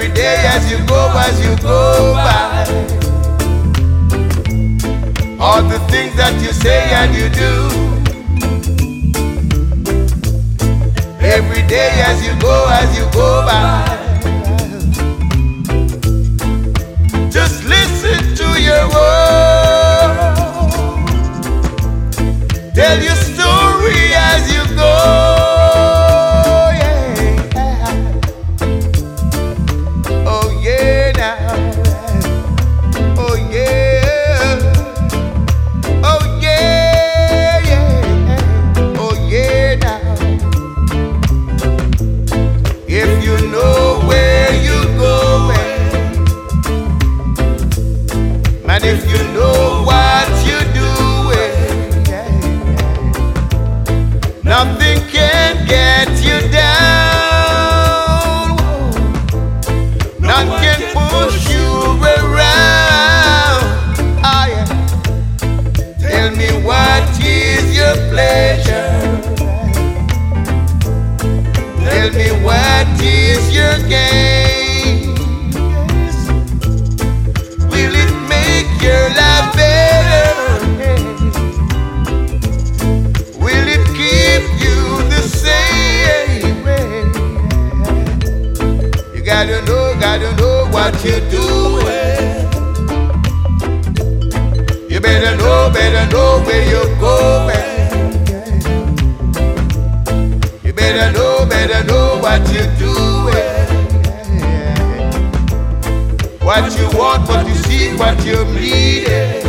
every day as you go by. All the things that you say and you do. Every day as you go by. Just listen to your words. Tell your story as you go. And if you know what you're doing, nothing can get you down. None can push you around. Oh, yeah. Tell me what is your pleasure? Tell me what is your game? Your life better? Will it keep you the same? You gotta know what you're doing. You better know where you're going. You better know what you're doing. What you want, what you see, what you're bleeding.